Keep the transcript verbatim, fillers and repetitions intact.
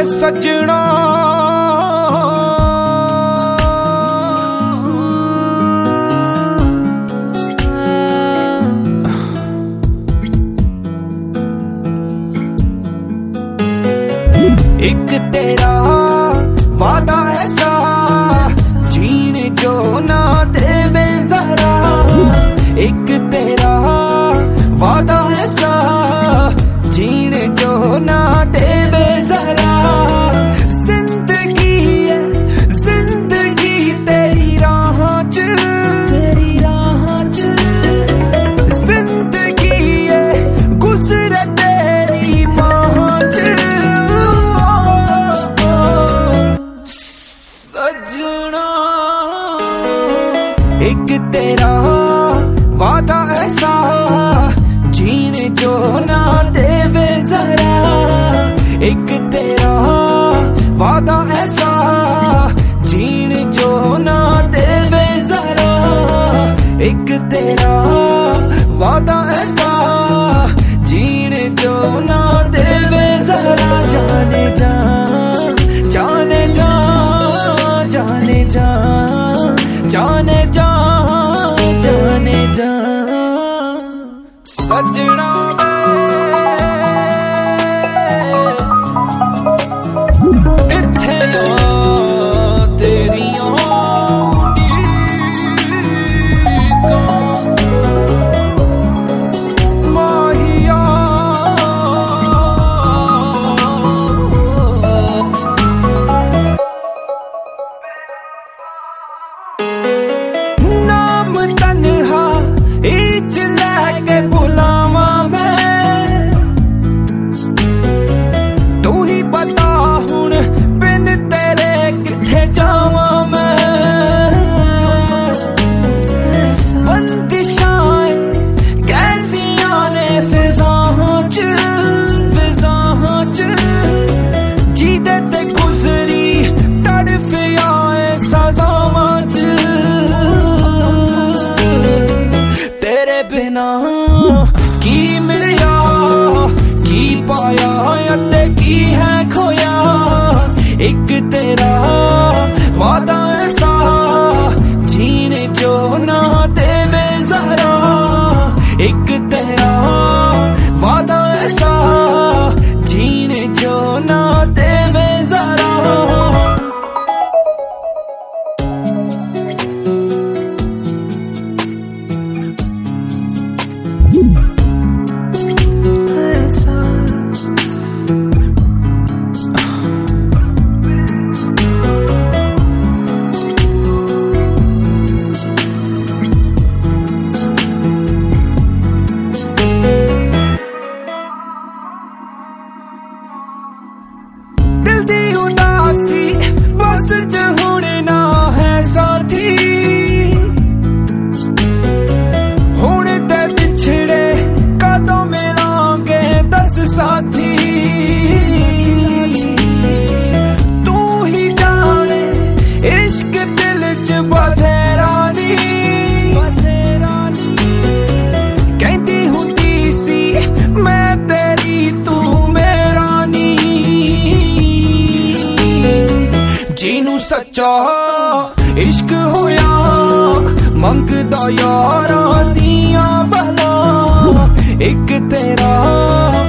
सजना एक तेरा वादा ऐसा जीने जो ना देवे जरा, एक तेरा वादा ऐसा जीने जो ना देवे जरा। जिंदगी है जिंदगी तेरी राहों च, तेरी राहों च जिंदगी है गुजरे तेरी बाहों च। सजना एक तेरा वादा ऐसा जीने जो ना देवे जरा, एक तेरा वादा ऐसा जीने जो ना देवे जरा, एक तेरा वादा ऐसा जीने जो ना देवे जरा। जाने जा जाने जा जाने जा जाने जा जाने जा सजना किथे तेरिया माहिया नाम तन्हा इच लैके बुलावा मैं, तू ही बता हुण बिन तेरे किथे जावा मैं। बंदिशां कैसियां ने फिजां च, फिजां च जीदे ते गुजरी तड़फ आए सजावां च। तेरे बिना की मिलिया की पाया अते की है खोया, एक तेरा वादा ऐसा जीने जो ना देवे जरा, एक तेरा वादा ऐसा जीने जो ना देवे जरा। दिल दी उदासी बस च हुण ना है साथी, हुण ते पिछड़े कदों मिलांगे दस साथी। तू ही जाने इश्क दिल च बथेरा नी, कहती हुंदी सी मैं तेरी तू मेरा नी। जीनू सच्चा इश्क होया मंगदा यारां दियां भला, एक तेरा